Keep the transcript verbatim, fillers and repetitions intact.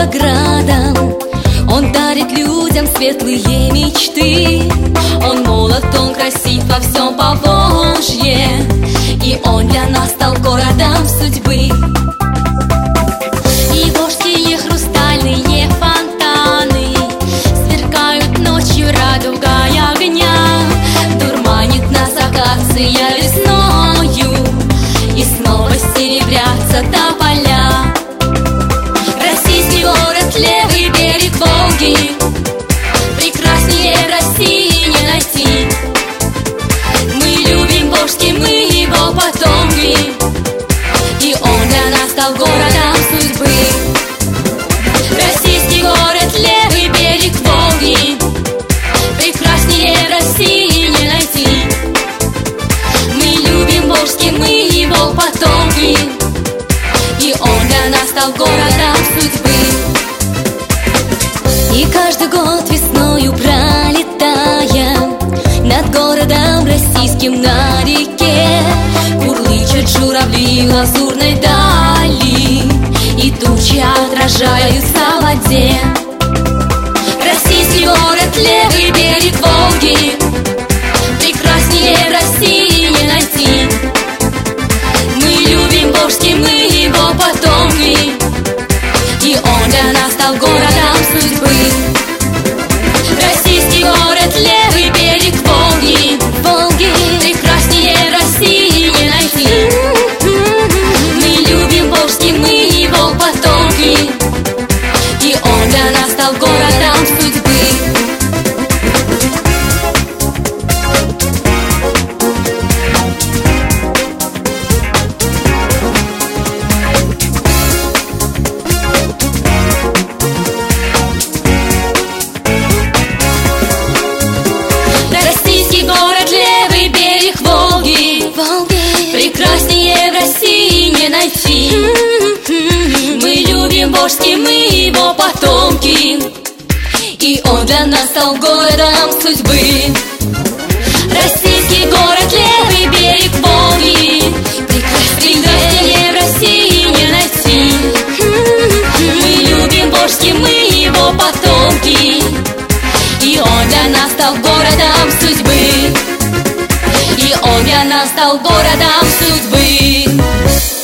Волгоградом. Он дарит людям светлые мечты. Он молод, он красив во всем Поволжье, и он для нас стал городом судьбы. И волжские хрустальные фонтаны сверкают ночью радугой огня. Дурманит нас акация весною, и снова серебрятся тополя. Российский город, левый берег Волги, прекраснее России не найти. Мы любим Волжский, мы его потомки, и он для нас стал городом судьбы. Российский город, левый берег Волги, прекраснее России не найти. Мы любим Волжский, мы его потомки, и он для нас стал городом судьбы. И каждый год весною пролетая над городом российским на реке, курлычут журавли в лазурной дали, и тучи отражаются в воде. Российский город, левый берег Волги, прекраснее России не найти. Мы любим Волжский, мы его потомки, и он для нас стал городом судьбы. Российский город, левый берег Волги, Волги, прекраснее России не найти. Мы любим Волжский, мы его потомки, и он для нас стал городом судьбы. Прекраснее в России не найти. Мы любим Волжский, мы его потомки, и он для нас стал городом судьбы. Российский город, левый берег Волги, прекраснее в России не найти. Мы любим Волжский, мы его потомки, и он для нас стал городом судьбы. И он для нас стал городом судьбы.